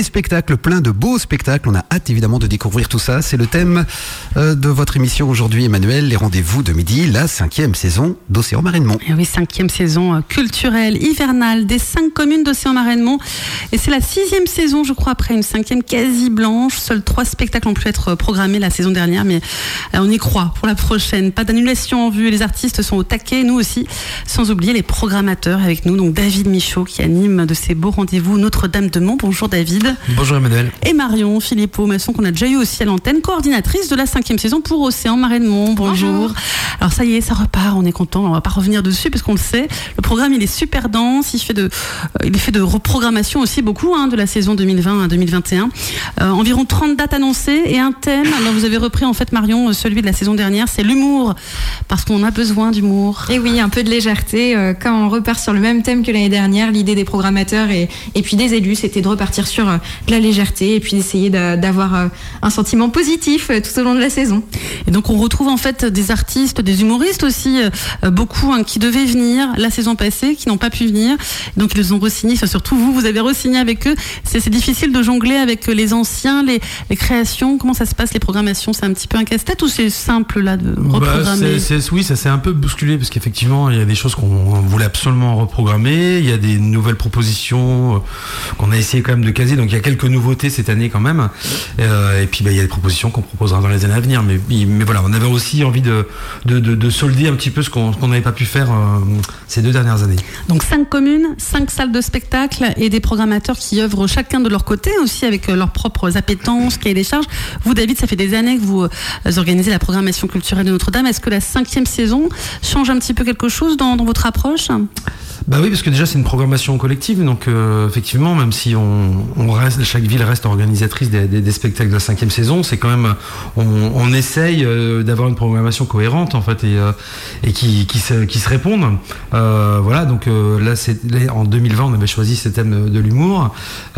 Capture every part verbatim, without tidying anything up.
les spectacles, plein de beaux spectacles. On a hâte évidemment de découvrir tout ça. C'est le thème euh, de votre émission aujourd'hui, Emmanuel. Les rendez-vous de midi, la cinquième saison d'Océan Marais-de-Mont. Et oui, cinquième saison euh, culturelle, hivernale, des cinq communes d'Océan Marais-de-Mont. Et c'est la sixième saison, je crois, après une cinquième quasi blanche. Seuls trois spectacles ont pu être programmés la saison dernière, mais euh, on y croit pour la prochaine. Pas d'annulation en vue. Les artistes sont au taquet, nous aussi. Sans oublier les programmateurs avec nous. Donc David Michaud qui anime de ces beaux rendez-vous Notre-Dame-de-Mont. Bonjour David. Bonjour Emmanuel. Et Marion Philippot-Masson qu'on a déjà eu aussi à l'antenne, coordinatrice de la cinquième saison pour Océan Marais-de-Mont. Bonjour. Bonjour. Alors ça y est, ça repart, on est content, on va pas revenir dessus parce qu'on le sait. Le programme il est super dense, il fait de, euh, il est fait de reprogrammation aussi beaucoup hein, de la saison deux mille vingt à deux mille vingt et un. Euh, environ trente dates annoncées et un thème. Alors vous avez repris en fait Marion celui de la saison dernière, c'est l'humour parce qu'on a besoin d'humour. Et oui, un peu de légèreté. Euh, quand on repart sur le même thème que l'année dernière, l'idée des programmateurs et, et puis des élus, c'était de repartir sur euh, de la légèreté et puis d'essayer de, d'avoir euh, un sentiment positif euh, tout au long de la saison. Et donc on retrouve en fait des artistes, des humoristes aussi, euh, beaucoup hein, qui devaient venir la saison passée, qui n'ont pas pu venir. Donc ils les ont re-signés, enfin, surtout vous, vous avez re-signé avec eux. C'est, c'est difficile de jongler avec les anciens, les, les créations. Comment ça se passe les programmations? C'est un petit peu un casse-tête ou c'est simple là de reprogrammer? Bah, c'est, c'est, oui, ça s'est un peu bousculé parce qu'effectivement il y a des choses qu'on voulait absolument reprogrammer. Il y a des nouvelles propositions euh, qu'on a essayé quand même de caser. Donc il y a quelques nouveautés cette année quand même. Euh, et puis bah, il y a des propositions qu'on proposera dans les années à venir. Mais, mais voilà, on avait aussi envie de, de, de, de solder un petit peu ce qu'on qu'on n'avait pas pu faire euh, ces deux dernières années. Donc cinq communes, cinq salles de spectacle et des programmateurs qui œuvrent chacun de leur côté aussi avec leurs propres appétences, cahiers des charges. Vous David, ça fait des années que vous euh, organisez la programmation culturelle de Notre-Dame. Est-ce que la cinquième saison change un petit peu quelque chose dans, dans votre approche? Bah oui, parce que déjà c'est une programmation collective, donc euh, effectivement, même si on, on reste, chaque ville reste organisatrice des, des, des spectacles de la cinquième saison, c'est quand même, on, on essaye euh, d'avoir une programmation cohérente en fait et, euh, et qui, qui, se, qui se répondent. Euh, voilà, donc euh, là, c'est, là, en deux mille vingt, on avait choisi ce thème de l'humour.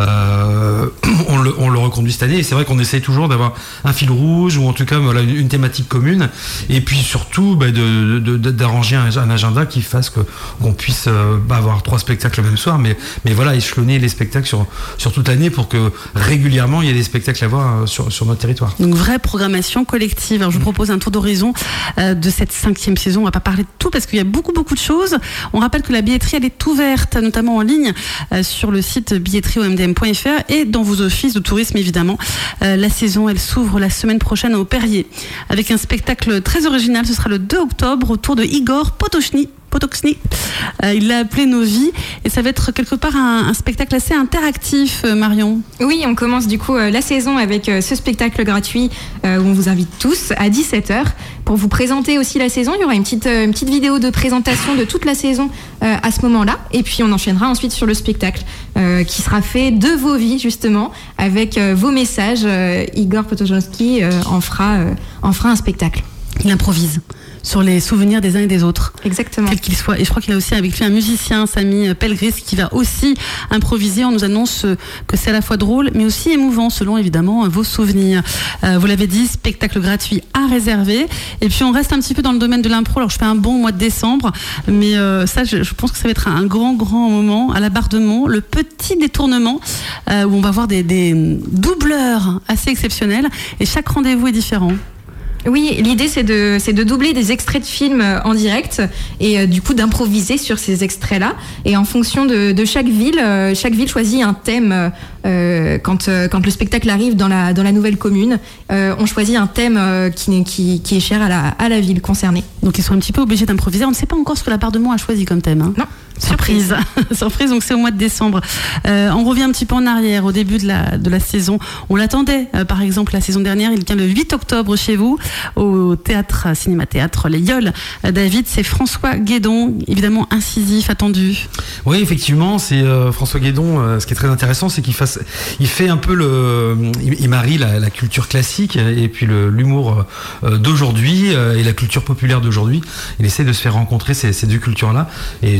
Euh, on, le, on le reconduit cette année et c'est vrai qu'on essaye toujours d'avoir un fil rouge ou en tout cas voilà, une, une thématique commune et puis surtout bah, de, de, de, d'arranger un, un agenda qui fasse que, qu'on puisse euh, pas avoir trois spectacles le même soir, mais, mais voilà, échelonner les spectacles sur, sur toute l'année pour que régulièrement il y ait des spectacles à voir sur, sur notre territoire. Donc vraie programmation collective. Alors je vous propose un tour d'horizon euh, de cette cinquième saison. On va pas parler de tout parce qu'il y a beaucoup beaucoup de choses. On rappelle que la billetterie elle est ouverte, notamment en ligne euh, sur le site billetterie o m d m point f r et dans vos offices de tourisme évidemment. Euh, la saison elle s'ouvre la semaine prochaine au Perrier avec un spectacle très original. Ce sera le deux octobre autour de Igor Potochny. Potochny. Euh, il l'a appelé Nos vies et ça va être quelque part un, un spectacle assez interactif, euh, Marion. Oui, on commence du coup euh, la saison avec euh, ce spectacle gratuit euh, où on vous invite tous à dix-sept heures pour vous présenter aussi la saison. Il y aura une petite, euh, une petite vidéo de présentation de toute la saison euh, à ce moment-là et puis on enchaînera ensuite sur le spectacle euh, qui sera fait de vos vies justement avec euh, vos messages. Euh, Igor Potochny euh, en, fera, euh, en fera un spectacle. Il improvise sur les souvenirs des uns et des autres. Exactement. Quel qu'il soit. Et je crois qu'il a aussi avec lui un musicien, Samy Pelgris, qui va aussi improviser. On nous annonce que c'est à la fois drôle, mais aussi émouvant, selon évidemment vos souvenirs. Euh, vous l'avez dit, spectacle gratuit à réserver. Et puis on reste un petit peu dans le domaine de l'impro. Alors je fais un bon mois de décembre, mais euh, ça, je, je pense que ça va être un grand, grand moment à la Barre de Mont. Le petit détournement, euh, où on va voir des, des doubleurs assez exceptionnels. Et chaque rendez-vous est différent. Oui, l'idée c'est de, c'est de doubler des extraits de films en direct et euh, du coup d'improviser sur ces extraits-là. Et en fonction de, de chaque ville, euh, chaque ville choisit un thème. Euh, quand, euh, quand le spectacle arrive dans la, dans la nouvelle commune, euh, on choisit un thème euh, qui, qui, qui est cher à la, à la ville concernée. Donc ils sont un petit peu obligés d'improviser. On ne sait pas encore ce que la Barre de Mont a choisi comme thème. Hein. Non. Surprise. Surprise, donc c'est au mois de décembre. Euh, on revient un petit peu en arrière, au début de la, de la saison. On l'attendait, euh, par exemple, la saison dernière. Il vient le huit octobre chez vous, au théâtre, cinéma-théâtre Les Yoles. Euh, David, c'est François Guédon, évidemment incisif, attendu. Oui, effectivement, c'est euh, François Guédon. Euh, ce qui est très intéressant, c'est qu'il fasse, il fait un peu le, il, il marie la, la culture classique et puis le, l'humour euh, d'aujourd'hui euh, et la culture populaire d'aujourd'hui. Il essaie de se faire rencontrer ces, ces deux cultures-là. Et du coup, c'est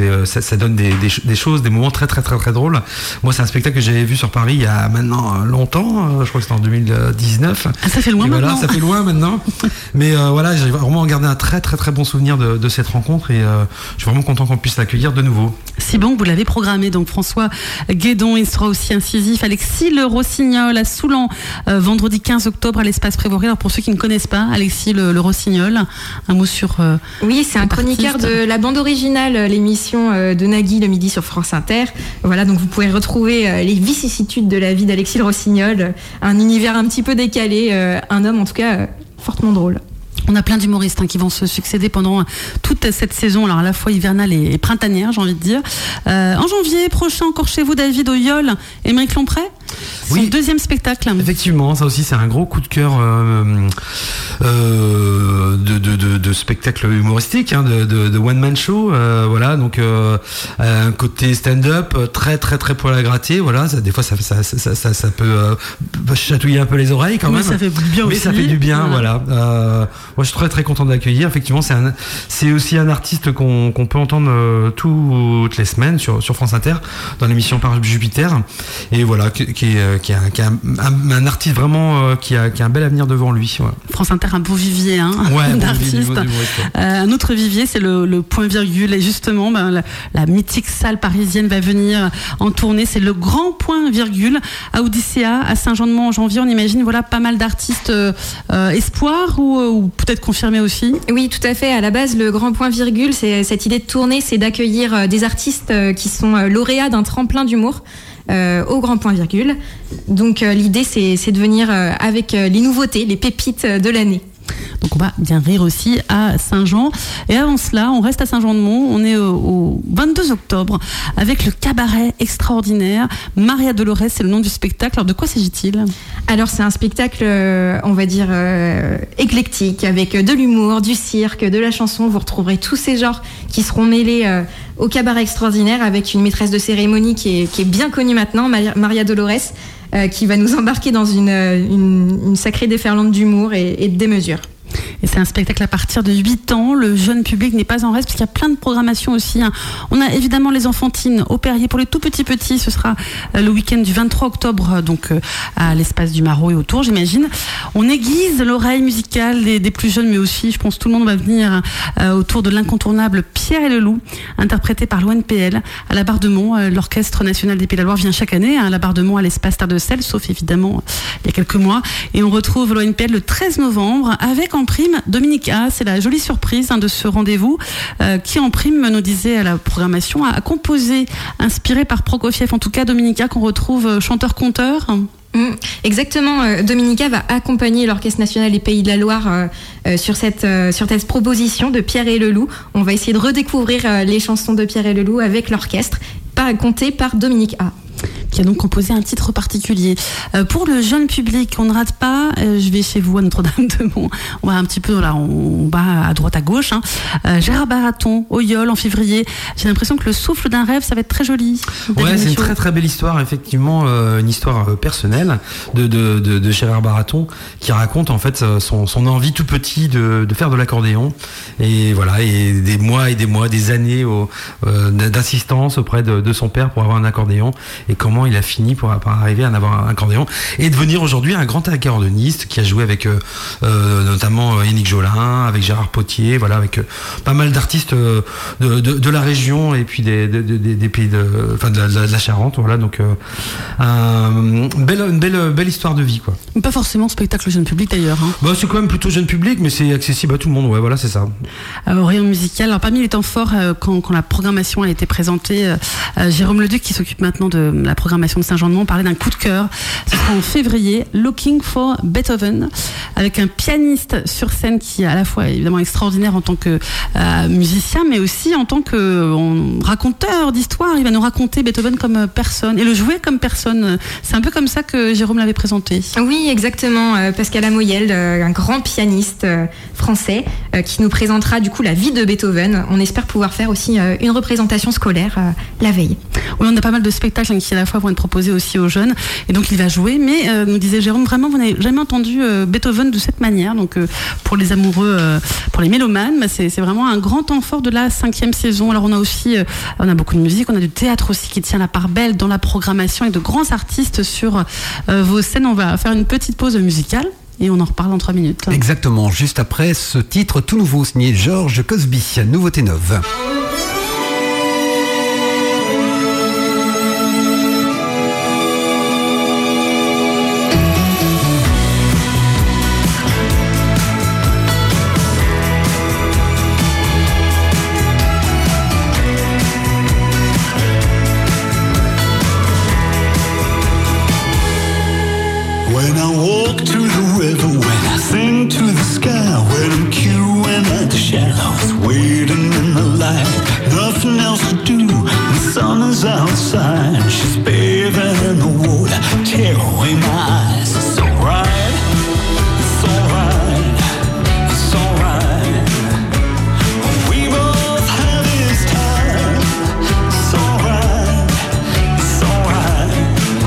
c'est, ça, ça donne des, des, des choses, des moments très très très très drôles. Moi, c'est un spectacle que j'avais vu sur Paris il y a maintenant longtemps, je crois que c'était en deux mille dix-neuf. Ah, ça fait loin et maintenant. Voilà, ça fait loin maintenant. Mais euh, voilà, j'ai vraiment gardé un très très très bon souvenir de, de cette rencontre et euh, je suis vraiment content qu'on puisse l'accueillir de nouveau. Si bon, vous l'avez programmé, donc François Guédon, il sera aussi incisif. Alexis Le Rossignol à Soulan, euh, vendredi quinze octobre à l'espace Prévory. Alors pour ceux qui ne connaissent pas, Alexis Le, Le Rossignol, un mot sur... Euh, oui, c'est un chroniqueur artiste. De la bande originale, l'émission de Nagui le midi sur France Inter. Voilà, donc vous pouvez retrouver les vicissitudes de la vie d'Alexis Le Rossignol, un univers un petit peu décalé, euh, un homme en tout cas euh, fortement drôle. On a plein d'humoristes hein, qui vont se succéder pendant toute cette saison, alors à la fois hivernale et, et printanière, j'ai envie de dire. Euh, en janvier prochain, encore chez vous, David, au Yole, Émeric Lompré, son oui, deuxième spectacle. Effectivement, ça aussi, c'est un gros coup de cœur euh, euh, de, de, de, de spectacle humoristique, hein, de, de, de one-man show. Euh, voilà, donc euh, un côté stand-up très, très, très poil à gratter. Voilà, ça, des fois, ça, ça, ça, ça, ça peut euh, chatouiller un peu les oreilles quand Mais même. ça fait du bien Mais aussi. ça fait du bien, voilà. voilà. Euh, moi, je suis très très content d'accueillir. Effectivement, c'est, un, c'est aussi un artiste qu'on, qu'on peut entendre euh, toutes les semaines sur, sur France Inter dans l'émission Par Jupiter. Et voilà, qui, qui est, qui est, un, qui est un, un, un artiste vraiment euh, qui, a, qui a un bel avenir devant lui. Ouais. France Inter, un beau vivier hein, ouais, d'artistes. Bon, euh, un autre vivier, c'est le, le point virgule. Et justement, ben, la, la mythique salle parisienne va venir en tournée. C'est le grand point virgule à Odyssea, à Saint-Jean-de-Mont en janvier. On imagine voilà, pas mal d'artistes euh, espoirs ou, ou peut-être confirmés aussi. Oui, tout à fait. À la base, le grand point virgule, c'est cette idée de tournée, c'est d'accueillir des artistes qui sont lauréats d'un tremplin d'humour. Euh, au grand point virgule. Donc euh, l'idée c'est, c'est de venir euh, avec euh, les nouveautés, les pépites de l'année. Donc on va bien rire aussi à Saint-Jean. Et avant cela, on reste à Saint-Jean-de-Mont. On est au, au vingt-deux octobre avec le cabaret extraordinaire. Maria Dolores, c'est le nom du spectacle. Alors de quoi s'agit-il ? Alors c'est un spectacle, euh, on va dire, euh, éclectique, avec de l'humour, du cirque, de la chanson. Vous retrouverez tous ces genres qui seront mêlés euh, au cabaret extraordinaire avec une maîtresse de cérémonie qui est, qui est bien connue maintenant, Maria Dolores, euh, qui va nous embarquer dans une, une, une sacrée déferlante d'humour et, et de démesure. Et c'est un spectacle à partir de huit ans. Le jeune public n'est pas en reste parce qu'il y a plein de programmations aussi. Hein. On a évidemment les enfantines au Perrier pour les tout petits petits. Ce sera le week-end du vingt-trois octobre, donc à l'espace du Marot et autour, j'imagine. On aiguise l'oreille musicale des, des plus jeunes, mais aussi, je pense, tout le monde va venir euh, autour de l'incontournable Pierre et le Loup, interprété par l'O N P L à la Bardemont. Euh, L'Orchestre National des Pays de la Loire vient chaque année hein, à la Bardemont à l'espace Terre de Sel, sauf évidemment il y a quelques mois. Et on retrouve l'O N P L le treize novembre avec en prime Dominique A. C'est la jolie surprise hein, de ce rendez-vous euh, qui en prime nous disait à la programmation a, a composé, inspiré par Prokofiev, en tout cas Dominique A qu'on retrouve euh, chanteur-conteur. Mmh, exactement, euh, Dominica va accompagner l'Orchestre National des Pays de la Loire euh, euh, sur, cette, euh, sur cette proposition de Pierre et le Loup. On va essayer de redécouvrir euh, les chansons de Pierre et le Loup avec l'orchestre, par, compté par Dominique A. Qui a donc composé un titre particulier. Euh, pour le jeune public, on ne rate pas, euh, je vais chez vous à Notre-Dame-de-Mont, on va un petit peu, là, on va à droite à gauche, hein. euh, Gérard Baraton, au Yole en février, j'ai l'impression que le souffle d'un rêve, ça va être très joli. Ouais, c'est une très très belle histoire, effectivement, euh, une histoire euh, personnelle de, de, de, de Gérard Baraton, qui raconte en fait son, son envie tout petit de, de faire de l'accordéon, et voilà, et des mois et des mois, des années au, euh, d'assistance auprès de, de son père pour avoir un accordéon, et comment il a fini pour, pour arriver à en avoir un accordéon et devenir aujourd'hui un grand accordéoniste qui a joué avec euh, euh, notamment Yannick Jolin, avec Gérard Potier, voilà, avec euh, pas mal d'artistes euh, de, de, de la région et puis des, de, de, des pays de, enfin de, la, de la Charente, voilà, donc euh, un, belle, une belle, belle histoire de vie, quoi. Pas forcément spectacle jeune public d'ailleurs. Hein. Bah, c'est quand même plutôt jeune public, mais c'est accessible à tout le monde, ouais, voilà, c'est ça. Euh, au rayon musical, alors parmi les temps forts, euh, quand, quand la programmation a été présentée, euh, euh, Jérôme Leduc, qui s'occupe maintenant de la programmation de Saint-Jean-de-Mont, parlait d'un coup de cœur. Ce sera en février, Looking for Beethoven, avec un pianiste sur scène qui est à la fois évidemment extraordinaire en tant que euh, musicien, mais aussi en tant que euh, raconteur d'histoire. Il va nous raconter Beethoven comme personne et le jouer comme personne. C'est un peu comme ça que Jérôme l'avait présenté. Oui, exactement. Euh, Pascal Amoyel, euh, un grand pianiste euh, français, euh, qui nous présentera du coup la vie de Beethoven. On espère pouvoir faire aussi euh, une représentation scolaire euh, la veille. Oui, on a pas mal de spectacles hein, qui à la fois vont vont être proposés aussi aux jeunes. Et donc il va jouer. Mais euh, nous disait Jérôme, vraiment, vous n'avez jamais entendu euh, Beethoven de cette manière. Donc euh, pour les amoureux, euh, pour les mélomanes, bah, c'est, c'est vraiment un grand temps fort de la cinquième saison. Alors on a aussi, euh, on a beaucoup de musique, on a du théâtre aussi qui tient la part belle dans la programmation et de grands artistes sur euh, vos scènes. On va faire une petite pause musicale. Et on en reparle dans trois minutes. Exactement, juste après ce titre tout nouveau signé George Cosby, nouveauté neuve. When I walk to the river, when I sing to the sky, when I'm queuing at the shallows, waiting in the light, nothing else to do, the sun is outside, she's bathing in the water, tear away my eyes, it's alright, it's alright, it's alright, we both have this time, it's alright, it's alright.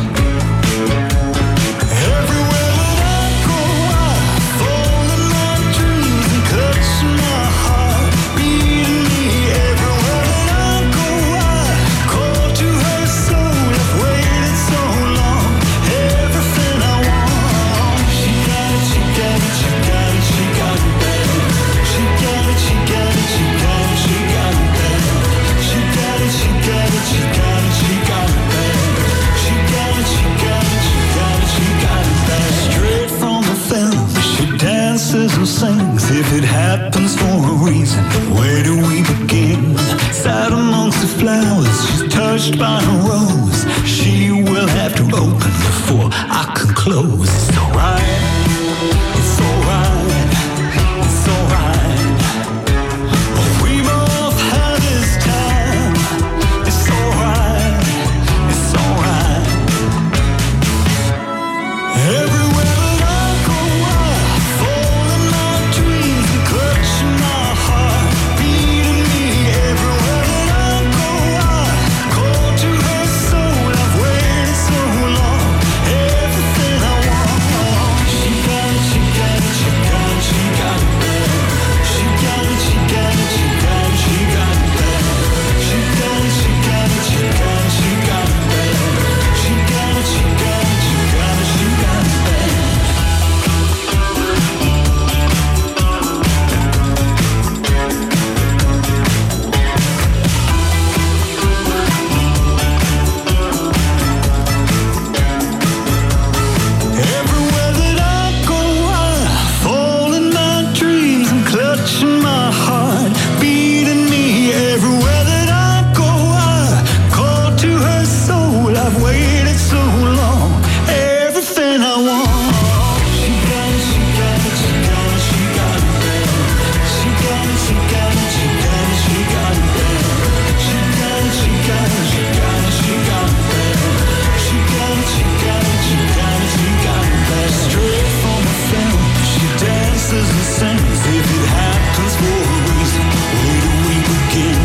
Everywhere that I go, I fall in my dreams and clutch my heart, beating me. Everywhere that I go, I call to her soul. I've waited so long, everything I want. She got it, she got it, she got it, she got it bad. She got it, she got it, she got it, she got it bad. She got it, she got it, she got it, she got it bad. She got it, she got it, she got it, she got it bad. Straight from the film, she dances and sings. If it happens for a reason, where do we begin? Sat amongst the flowers, she's touched by a rose. She will have to open before I can close. It's alright, it's alright, it's alright. We both have this time. It's alright, it's alright. Everywhere that I go, I fall in my dreams and clutch my heart, beating me. Everywhere that I go, I call to her soul. I've waited so long, everything I want. She got it, she got it, she got it, she got it bad. She got it, she got it, she got it, she got it bad. She got it, she got it, she got it, she got it bad. She got it, she got it, she got it, she got it bad. Everywhere that I go, I fall in my dreams and clutching my heart, beating me. Everywhere that I go, I call to her soul. I've waited so long, everything I want. She got it, she got it, she got it, she got it bad. She got it, she got it, she got it, she got it bad. She got it, she got it, she got it, she got it bad. She got it, she got it, she got it, she got it bad. Straight from the film, she dances and sings. If it happens for a reason, where do we begin?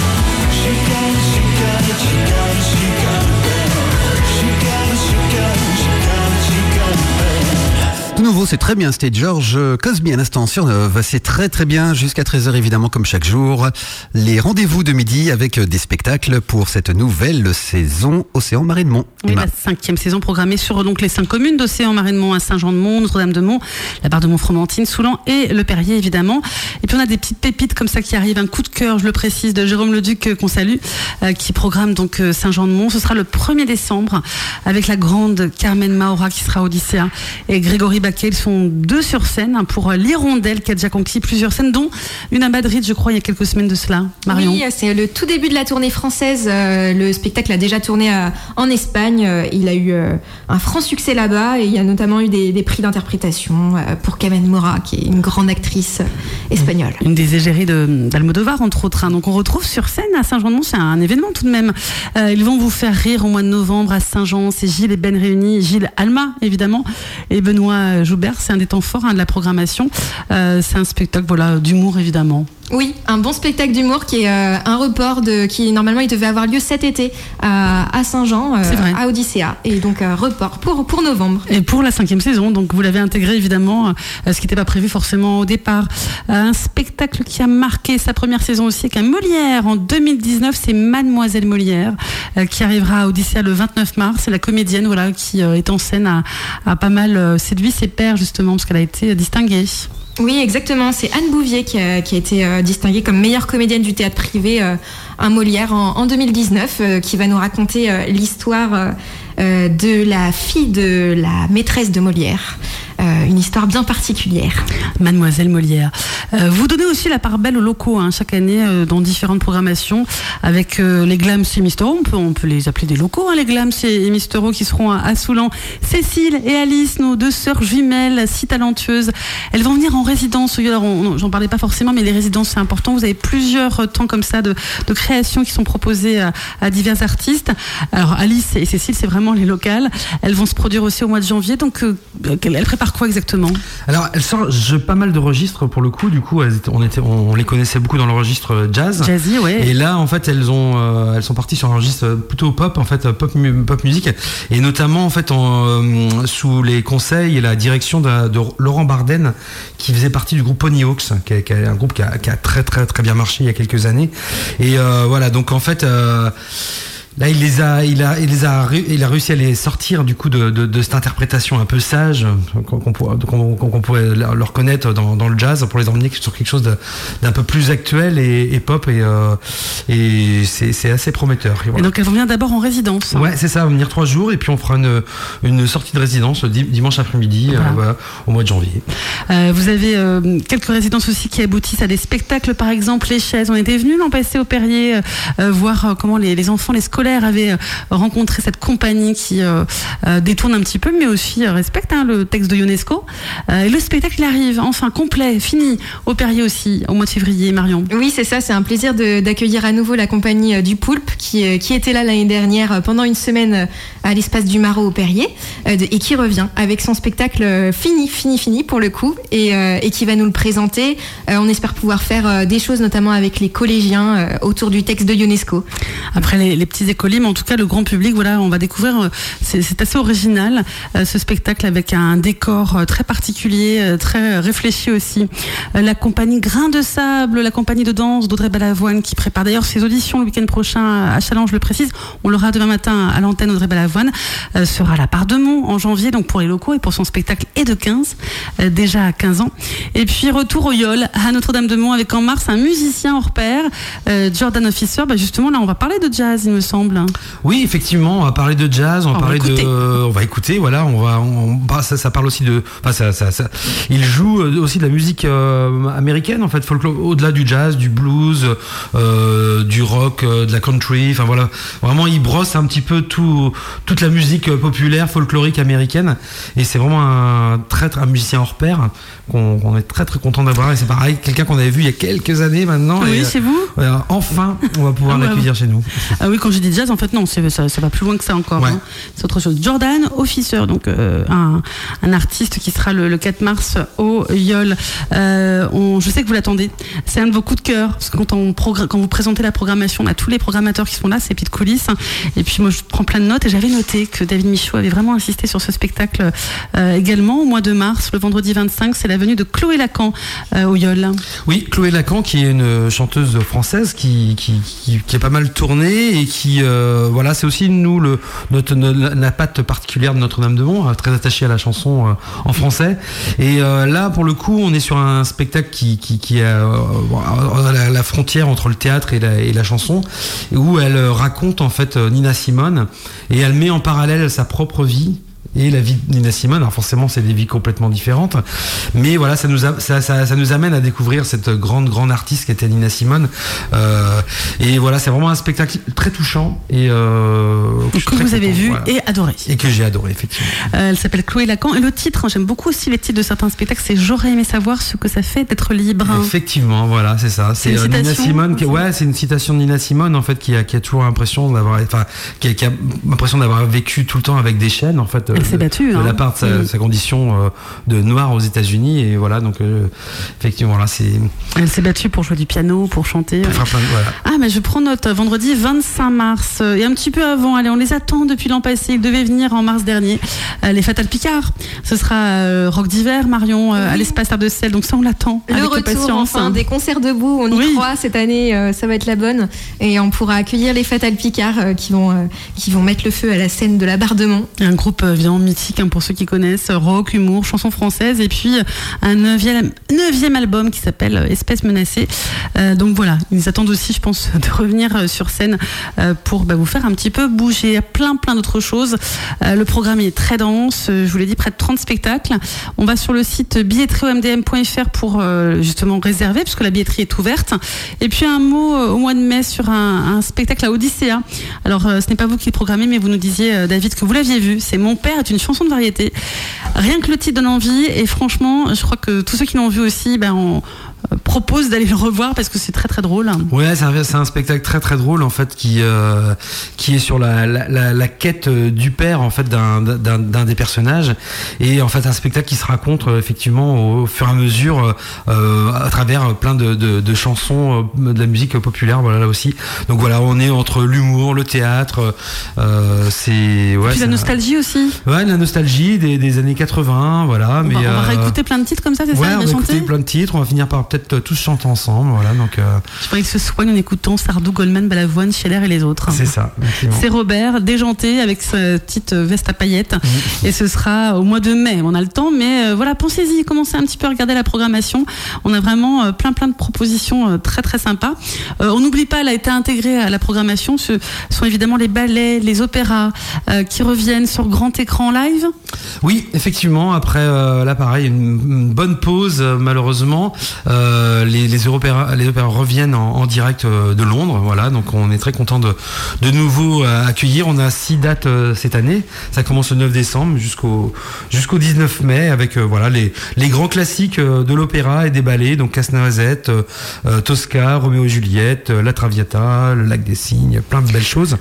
She got it, she got it, she got it, she got it bad. She got it, she got it, she got it, she got it bad. Tout nouveau, c'est très bien, c'était George Cosby à l'instant sur Neuve. C'est très très bien, jusqu'à treize heures évidemment comme chaque jour. Les rendez-vous de midi avec des spectacles pour cette nouvelle saison Océan Marais-de-Mont. Oui, Emma. la cinquième saison programmée sur donc les cinq communes d'Océan Marais-de-Mont, à Saint-Jean-de-Mont, Notre-Dame-de-Mont, la Barre de Montfromentine, Soulan et le Perrier évidemment. Et puis on a des petites pépites comme ça qui arrivent, un coup de cœur, je le précise, de Jérôme Leduc euh, qu'on salue, euh, qui programme donc euh, Saint-Jean-de-Mont. Ce sera le premier décembre avec la grande Carmen Maura qui sera au lycéen et Grégory Baquet. Ils sont deux sur scène hein, pour l'Hirondelle qui a déjà conquis plusieurs scènes, dont une à Madrid, je crois, il y a quelques semaines de cela. Marion. Oui, c'est le tout début de la tournée française. Euh, le spectacle a déjà tourné euh, en Espagne. Euh, il a eu euh, un franc succès là-bas et il y a notamment eu des, des prix d'interprétation euh, pour Carmen Maura, qui est une grande actrice euh, espagnole. Une des égéries de, d'Almodovar, entre autres. Hein. Donc on retrouve sur scène à Saint-Jean-de-Mont, c'est un événement tout de même. Euh, ils vont vous faire rire au mois de novembre à Saint-Jean. C'est Gilles et Ben réunis, Gilles Alma évidemment, et Benoît Joubert. C'est un des temps forts hein, de la programmation. Euh, c'est un spectacle voilà, d'humour évidemment. Oui, un bon spectacle d'humour qui est euh, un report de, qui normalement il devait avoir lieu cet été à, à Saint-Jean, euh, C'est vrai. à Odyssea, et donc euh, report pour pour novembre. Et pour la cinquième saison, donc vous l'avez intégré évidemment, euh, ce qui n'était pas prévu forcément au départ. Euh, un spectacle qui a marqué sa première saison aussi avec un Molière en deux mille dix-neuf, c'est Mademoiselle Molière euh, qui arrivera à Odyssea le vingt-neuf mars. C'est la comédienne voilà qui euh, est en scène a, a pas mal euh, séduit ses pairs justement parce qu'elle a été distinguée. Oui, exactement. C'est Anne Bouvier qui a, qui a été euh, distinguée comme meilleure comédienne du théâtre privé euh, à Molière en, en deux mille dix-neuf, euh, qui va nous raconter euh, l'histoire euh, euh, de la fille de la maîtresse de Molière. Euh, une histoire bien particulière. Mademoiselle Molière. Euh, vous donnez aussi la part belle aux locaux hein, chaque année euh, dans différentes programmations avec euh, les Glams et Mistero. On peut, on peut les appeler des locaux, hein, les Glams et, et Mistero qui seront à, à Soulan. Cécile et Alice, nos deux sœurs jumelles si talentueuses, elles vont venir en résidence. Alors, on, j'en parlais pas forcément, mais les résidences c'est important. Vous avez plusieurs temps comme ça de, de créations qui sont proposées à, à divers artistes. Alors Alice et Cécile, c'est vraiment les locales. Elles vont se produire aussi au mois de janvier. Donc, euh, elles préparent quoi exactement? Alors, elles sortent pas mal de registres pour le coup. Du coup, elles étaient- on, était, on, on les connaissait beaucoup dans le registre jazz. Jazzy, ouais. Et là, en fait, elles ont, euh, elles sont parties sur un registre plutôt pop, en fait, pop, mu- pop musique, et notamment en fait en, euh, sous les conseils et la direction de, de Laurent Barden, qui faisait partie du groupe Ponyhawks, qui est, qui est un groupe qui a, qui a très très très bien marché il y a quelques années. Et euh, voilà, donc en fait. Euh, Là, il les a, il a, il les a, il a réussi à les sortir du coup de, de, de cette interprétation un peu sage qu'on, qu'on, pourrait- qu'on, qu'on pourrait leur connaître dans, dans le jazz, pour les emmener sur quelque chose de, d'un peu plus actuel et, et pop, et, euh, et c'est, c'est assez prometteur. Et Et voilà. donc elles vont venir d'abord en résidence. Ouais, c'est ça, on va venir trois jours et puis on fera une, une sortie de résidence di- dimanche après-midi, Voilà. euh, voilà, au mois de janvier. Euh, vous avez euh, quelques résidences aussi qui aboutissent à des spectacles, par exemple les chaises. On était venu l'an passé au Perrier euh, euh, voir euh, comment les, les enfants, les scolaires avaient euh, rencontré cette compagnie qui euh, euh, détourne un petit peu, mais aussi euh, respecte hein, le texte de Ionesco. Euh, et le spectacle il arrive, enfin complet, fini, au Perrier aussi, au mois de février, Marion. Oui, c'est ça, c'est un plaisir de- d'accueillir à nouveau la compagnie euh, du Poulpe qui, euh, qui était là l'année dernière euh, pendant une semaine euh, à l'espace du Marot au Perrier euh, de- et qui revient avec son spectacle euh, fini, fini, fini pour le coup et, euh, et qui va nous le présenter. Euh, on espère pouvoir faire euh, des choses notamment avec les collégiens euh, autour du texte de Ionesco. Après les, les petits écoliers, mais en tout cas le grand public, voilà, on va découvrir, euh, c'est, c'est assez original euh, ce spectacle avec un décor euh, très particulier, euh, très réfléchi aussi. Euh, la compagnie Grain de Sable, la compagnie de danse d'Audrey Balavoine qui prépare d'ailleurs ses auditions le week-end prochain à Challenge, je le précise. On l'aura demain matin à l'antenne. Audrey Balavoine euh, sera à la Part-de-Mont en janvier, donc pour les locaux et pour son spectacle et de quinze, euh, déjà à quinze ans. Et puis retour au Yol à Notre-Dame-de-Mont avec en mars un musicien hors pair, euh, Jordan Officer. Bah justement là on va parler de jazz il me semble. Oui, effectivement, on va parler de jazz, on va On va parler écouter. de, euh, on va écouter, voilà, on va, on, on- ça, ça parle aussi de, enfin, ça, ça, ça, il joue euh, aussi de la musique euh, américaine, en fait, folklore, au-delà du jazz, du blues, euh, du rock, euh, de la country, enfin voilà, vraiment, il brosse un petit peu tout, toute la musique euh, populaire, folklorique américaine, et c'est vraiment un très, très, un musicien hors pair qu'on, qu'on est très, très content d'avoir, et c'est pareil, quelqu'un qu'on avait vu il y a quelques années maintenant, Oui, et, chez vous. euh, enfin, on va pouvoir Ah ouais, l'accueillir chez nous. Ah oui, quand j'ai dit jazz, en fait, non, c'est, ça, ça va plus loin que ça encore. Ouais. Hein. C'est autre chose. Jordan Officer, donc euh, un, un artiste qui sera le, le quatre mars au Yol. Euh, on, je sais que vous l'attendez. C'est un de vos coups de cœur. Parce que quand, on progr- quand vous présentez la programmation, on a tous les programmateurs qui sont là, c'est petites coulisses. Et puis moi, je prends plein de notes et j'avais noté que David Michaud avait vraiment insisté sur ce spectacle euh, également au mois de mars, le vendredi vingt-cinq. C'est la venue de Chloé Lacan euh, au Yol. Oui, Chloé Lacan, qui est une chanteuse française qui, qui, qui, qui est pas mal tournée et qui, euh, voilà, c'est aussi nous le, notre, notre- la patte particulière de Notre-Dame-de-Mont, euh, très attachée à la chanson euh, en français. Et euh, là, pour le coup, on est sur un spectacle qui, qui, qui est euh, à la, la frontière entre le théâtre et la, et la chanson, où elle euh, raconte en fait euh, Nina Simone et elle met en parallèle sa propre vie et la vie de Nina Simone. Alors forcément, c'est des vies complètement différentes, mais voilà, ça nous, a, ça, ça, ça nous amène à découvrir cette grande, grande artiste qui était Nina Simone. Euh, et voilà, c'est vraiment un spectacle très touchant et euh, je suis Que très vous avez content, vu voilà. et adoré. Et que j'ai adoré, effectivement. Euh, elle s'appelle Chloé Lacan. Et le titre, hein, j'aime beaucoup aussi les titres de certains spectacles, c'est J'aurais aimé savoir ce que ça fait d'être libre. Effectivement, voilà, c'est ça. C'est une euh, Nina citation, Simone. Qui, c'est- ouais, c'est une citation de Nina Simone en fait, qui a, qui a toujours l'impression d'avoir, enfin, qui a, qui a l'impression d'avoir vécu tout le temps avec des chaînes en fait. euh, Elle s'est battue, de hein. la part de sa, Mm. sa condition euh, de noire aux États-Unis. Et voilà, donc euh, effectivement, là, c'est. Elle s'est battue pour jouer du piano, pour chanter. Pour faire plein de- voilà. Ah, mais je prends note. Vendredi vingt-cinq mars. euh, Et un petit peu avant. Allez, on les attend depuis l'an passé. Ils devaient venir en mars dernier. Euh, les Fatal Picard. Ce sera euh, rock d'hiver, Marion, euh, à l'espace Terre de Sel. Donc ça, on l'attend. Le avec retour impatience. enfin des concerts debout, on y Oui. croit cette année, euh, ça va être la bonne et on pourra accueillir les Fatal Picard euh, qui vont euh, qui vont mettre le feu à la scène de la Bardemont. Un groupe euh, évidemment mythique, hein, pour ceux qui connaissent, rock, humour, chansons françaises, et puis euh, un neuvième, neuvième album qui s'appelle euh, Espèce menacée. Euh, donc voilà, ils attendent aussi, je pense, de revenir euh, sur scène euh, pour bah, vous faire un petit peu bouger. Il y a plein plein d'autres choses. Euh, le programme est très dense, euh, je vous l'ai dit, près de trente spectacles. On va sur le site billetterie o m d m point f r pour euh, justement réserver, puisque la billetterie est ouverte. Et puis un mot euh, au mois de mai sur un, un spectacle à Odyssea. Alors euh, ce n'est pas vous qui le programmez, mais vous nous disiez, euh, David, que vous l'aviez vu. C'est Mon père est une chanson de variété. Rien que le titre donne envie, et franchement, je crois que tous ceux qui l'ont vu aussi, ben, on euh, propose d'aller le revoir parce que c'est très très drôle. Ouais, c'est un, c'est un spectacle très très drôle en fait qui euh, qui est sur la, la, la, la quête du père en fait d'un, d'un, d'un des personnages, et en fait un spectacle qui se raconte euh, effectivement au, au fur et à mesure euh, à travers plein de, de, de chansons euh, de la musique populaire, voilà là aussi. Donc voilà, on est entre l'humour, le théâtre, euh, c'est ouais. Puis la c'est nostalgie aussi. un- Ouais, la nostalgie des, des années quatre-vingts, voilà. On Mais va, on va euh, réécouter plein de titres comme ça, c'est ouais, ça, on il va va écouter chanter. plein de titres, on va finir par peut-être tous chanter ensemble, voilà. Donc euh, Je croyais que ce soigne en écoutant Sardou, Goldman, Balavoine, Scheller et les autres. c'est ça. effectivement. C'est Robert, déjanté avec sa petite veste à paillettes. Mmh. Et ce sera au mois de mai. On a le temps, mais euh, voilà, pensez-y, commencez un petit peu à regarder la programmation. On a vraiment euh, plein plein de propositions euh, très très sympas. Euh, on n'oublie pas, elle a été intégrée à la programmation. Ce sont évidemment les ballets, les opéras euh, qui reviennent sur grand écran live. Oui, effectivement. Après, euh, là, pareil, une, une bonne pause, euh, malheureusement. Euh, les, les, opéras, les opéras reviennent en, en direct euh, de Londres. Voilà, donc on est très content de, de nouveau euh, accueillir. On a six dates euh, cette année. Ça commence le neuf décembre jusqu'au jusqu'au dix-neuf mai avec euh, voilà les, les grands classiques euh, de l'opéra et des ballets. Donc Casse-Noisette, euh, euh, Tosca, Roméo et Juliette, euh, La Traviata, Le Lac des Cygnes, plein de belles choses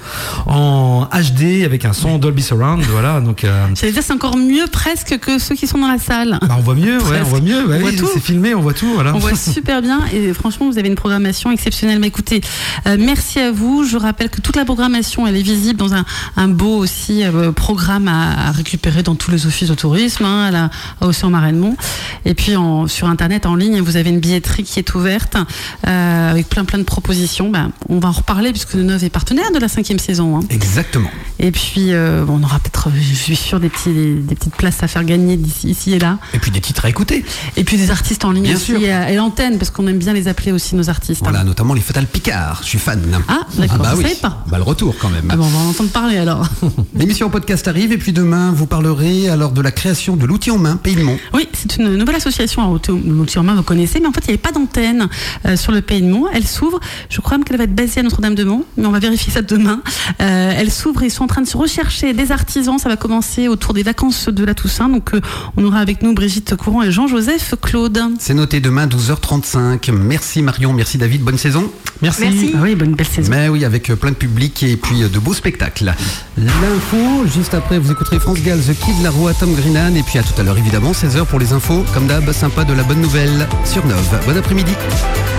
en H D avec un son Dolby Surround. Voilà, donc. Euh, J'allais dire, c'est encore mieux presque que ceux qui sont dans la salle. Bah on voit mieux, ouais, Presque. on voit mieux. Bah On oui, voit tout. c'est filmé, on voit tout, voilà. On voit super bien et franchement vous avez une programmation exceptionnelle. Mais écoutez, euh, merci à vous. Je rappelle que toute la programmation elle est visible dans un, un beau aussi euh, programme à, à récupérer dans tous les offices de tourisme, hein, à, la, à Océan Marennemont. Et puis en, sur internet en ligne vous avez une billetterie qui est ouverte euh, avec plein plein de propositions. Ben, on va en reparler puisque Neuve est partenaire de la cinquième saison. Hein. Exactement. Et puis euh, on aura peut-être, je suis sûre, des, petits, des, des petites places à faire gagner d'ici, ici et là. Et puis des titres à écouter. Et puis des artistes en ligne Bien aussi sûr. et, à- et l'antenne parce qu'on aime bien les appeler aussi nos artistes. Voilà, hein. notamment les Fatal Picard. Je suis fan. Ah, d'accord, bah je oui. savais pas. Bah, le retour quand même. Ah bon, on va en entendre parler alors. L'émission en podcast arrive et puis demain vous parlerez alors de la création de l'outil en main Pays de Mont. Oui, c'est une nouvelle association à Outil-en-Main, vous connaissez, mais en fait, il n'y avait pas d'antenne euh, sur le Pays de Mont. Elle s'ouvre, je crois même qu'elle va être basée à Notre-Dame-de-Mont, mais on va vérifier ça demain. Euh, elle s'ouvre et ils sont en train de se rechercher des artisans. Ça va commencer autour des vacances de la Toussaint. Donc, euh, on aura avec nous Brigitte Courant et Jean-Joseph Claude. C'est noté demain douze heures trente-cinq. Merci Marion, merci David, bonne saison. Merci. Merci. Ah oui, bonne belle saison. Mais oui, avec euh, plein de public et puis euh, de beaux spectacles. L'info, juste après, vous écouterez France Gall, The Kid, Laroi, Tom Greenan. Et puis à tout à l'heure, évidemment, seize heures pour les infos. Comme d'hab, sympa de la bonne nouvelle sur Nove. Bon après-midi.